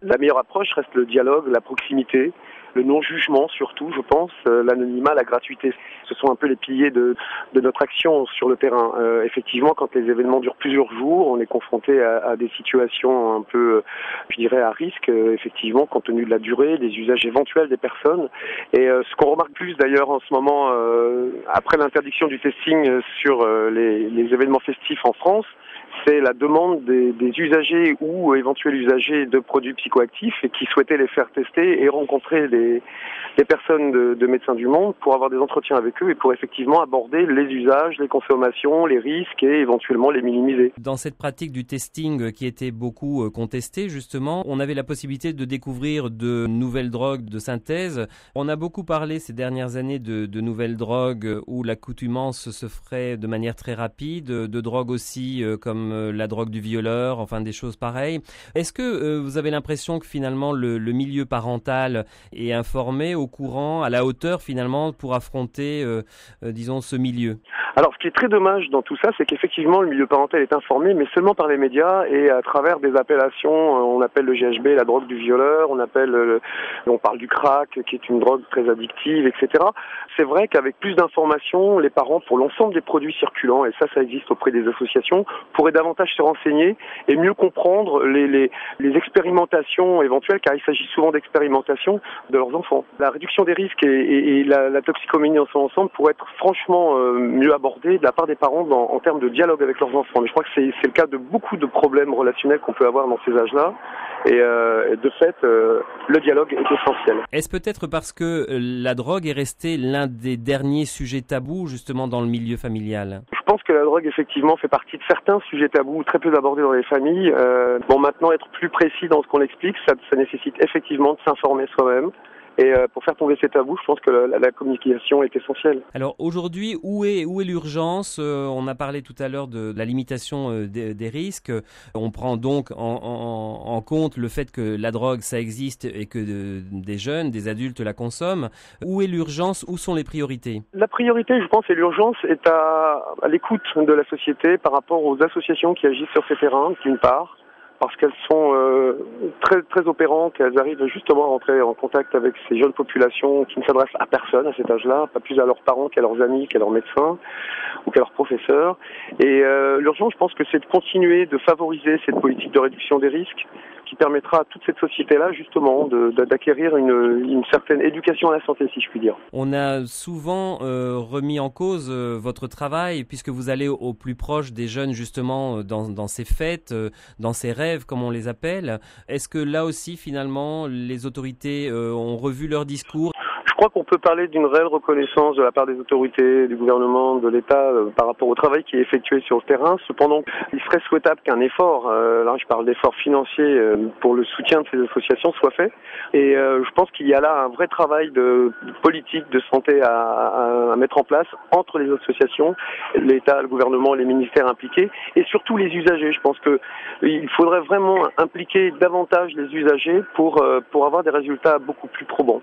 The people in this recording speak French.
La meilleure approche reste le dialogue, la proximité, le non-jugement surtout, je pense, l'anonymat, la gratuité. Ce sont un peu les piliers de notre action sur le terrain. Effectivement, quand les événements durent plusieurs jours, on est confronté à des situations un peu, je dirais, à risque, effectivement, compte tenu de la durée, des usages éventuels des personnes. Et ce qu'on remarque plus d'ailleurs en ce moment, après l'interdiction du testing sur les événements festifs en France, c'est la demande des usagers ou éventuels usagers de produits psychoactifs et qui souhaitaient les faire tester et rencontrer des personnes de Médecins du Monde pour avoir des entretiens avec eux et pour effectivement aborder les usages, les consommations, les risques et éventuellement les minimiser. Dans cette pratique du testing qui était beaucoup contestée justement, on avait la possibilité de découvrir de nouvelles drogues de synthèse. On a beaucoup parlé ces dernières années de nouvelles drogues où l'accoutumance se ferait de manière très rapide, de drogues aussi comme la drogue du violeur, enfin des choses pareilles. Est-ce que vous avez l'impression que finalement le milieu parental est informé, au courant, à la hauteur finalement pour affronter, disons, ce milieu? Alors, ce qui est très dommage dans tout ça, c'est qu'effectivement, le milieu parental est informé, mais seulement par les médias et à travers des appellations. On appelle le GHB la drogue du violeur, on parle du crack, qui est une drogue très addictive, etc. C'est vrai qu'avec plus d'informations, les parents, pour l'ensemble des produits circulants, et ça existe auprès des associations, pourraient davantage se renseigner et mieux comprendre les expérimentations éventuelles, car il s'agit souvent d'expérimentations de leurs enfants. La réduction des risques et la toxicomanie en son ensemble pourrait être franchement mieux abordée de la part des parents en termes de dialogue avec leurs enfants. Mais je crois que c'est le cas de beaucoup de problèmes relationnels qu'on peut avoir dans ces âges-là. Et de fait, le dialogue est essentiel. Est-ce peut-être parce que la drogue est restée l'un des derniers sujets tabous justement dans le milieu familial? Je pense que la drogue effectivement fait partie de certains sujets tabous très peu abordés dans les familles. Maintenant, être plus précis dans ce qu'on explique, ça nécessite effectivement de s'informer soi-même. Et pour faire tomber ces tabous, je pense que la communication est essentielle. Alors aujourd'hui, où est l'urgence? On a parlé tout à l'heure de la limitation des risques. On prend donc en compte le fait que la drogue, ça existe et que des jeunes, des adultes la consomment. Où est l'urgence? Où sont les priorités? La priorité, je pense, et l'urgence est à l'écoute de la société par rapport aux associations qui agissent sur ces terrains, d'une part, parce qu'elles sont très très opérantes et elles arrivent justement à rentrer en contact avec ces jeunes populations qui ne s'adressent à personne à cet âge-là, pas plus à leurs parents qu'à leurs amis, qu'à leurs médecins ou qu'à leurs professeurs. Et l'urgence, je pense que c'est de continuer de favoriser cette politique de réduction des risques qui permettra à toute cette société-là justement d'acquérir une certaine éducation à la santé, si je puis dire. On a souvent remis en cause votre travail puisque vous allez au plus proche des jeunes justement dans ces fêtes, dans ces rêves comme on les appelle. Est-ce que là aussi finalement les autorités ont revu leur discours? Je crois qu'on peut parler d'une réelle reconnaissance de la part des autorités, du gouvernement, de l'État par rapport au travail qui est effectué sur le terrain. Cependant, il serait souhaitable qu'un effort, là je parle d'efforts financiers pour le soutien de ces associations, soit fait. Et je pense qu'il y a là un vrai travail de politique, de santé à mettre en place entre les associations, l'État, le gouvernement, les ministères impliqués et surtout les usagers. Je pense qu'il faudrait vraiment impliquer davantage les usagers pour avoir des résultats beaucoup plus probants.